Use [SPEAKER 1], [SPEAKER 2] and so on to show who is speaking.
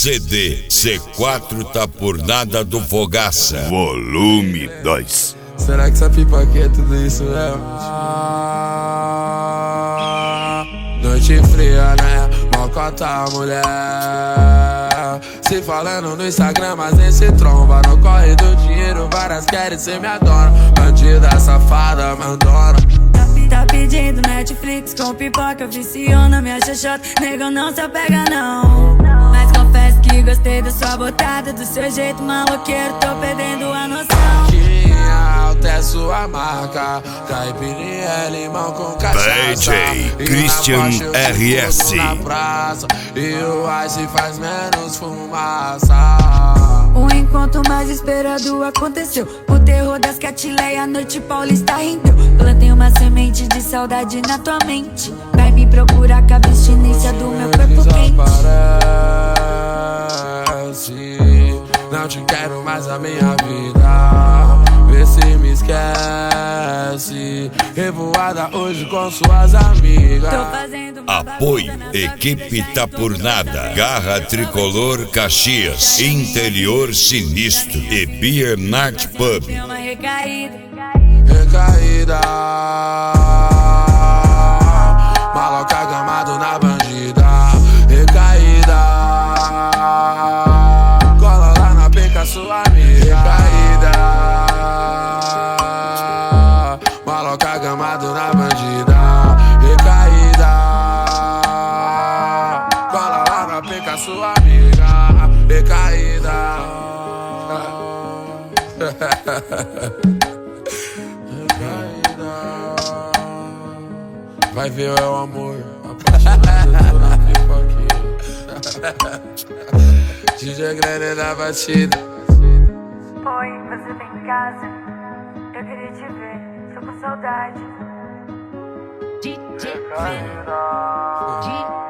[SPEAKER 1] CD C4 tá por nada do Fogaça.
[SPEAKER 2] Volume 2.
[SPEAKER 3] Será que essa pipa aqui é tudo isso mesmo? Noite fria, né? Mocota, mulher. Se falando no Instagram, mas nem se tromba. No corre do dinheiro, várias querem ser minha dona. Bandida, safada, mandona.
[SPEAKER 4] Tá pedindo Netflix com pipoca, viciou na minha xoxota. Nego, não se apega não. Mas confesso que gostei da sua botada, do seu jeito maloqueiro, tô perdendo a noção.
[SPEAKER 3] Tinha alta é sua marca, caipirinha é limão com cachaça.
[SPEAKER 1] DJ Christian RS.
[SPEAKER 3] Na praça, e o ice faz menos fumaça.
[SPEAKER 4] O encontro mais esperado aconteceu. O terror das Catileia, a noite paulista rendeu. Plantei uma semente de saudade na tua mente. Vai me procurar com a abstinência do meu corpo quente.
[SPEAKER 3] Desaparece, não te quero mais na minha vida. Vê se me esquece. Revoada hoje com suas amigas.
[SPEAKER 4] Tô fazendo uma
[SPEAKER 1] Apoio,
[SPEAKER 4] bagunça nessa
[SPEAKER 1] equipe
[SPEAKER 4] vida,
[SPEAKER 1] tá por nada. Garra Tricolor Caxias, Interior Sinistro e Beer Night Pub.
[SPEAKER 4] Tem uma recaída.
[SPEAKER 3] Recaída, maloca gamado na bandida. Recaída, cola lá na peca sua amiga. Recaída, maloca gamado na bandida. Recaída, cola lá na peca sua amiga. Recaída. Vai ver o amor, apaixonado na pipoquinha. DJ Grande na batida.
[SPEAKER 4] Oi, você tá em casa? Eu queria te ver, tô com saudade.
[SPEAKER 3] Recaída.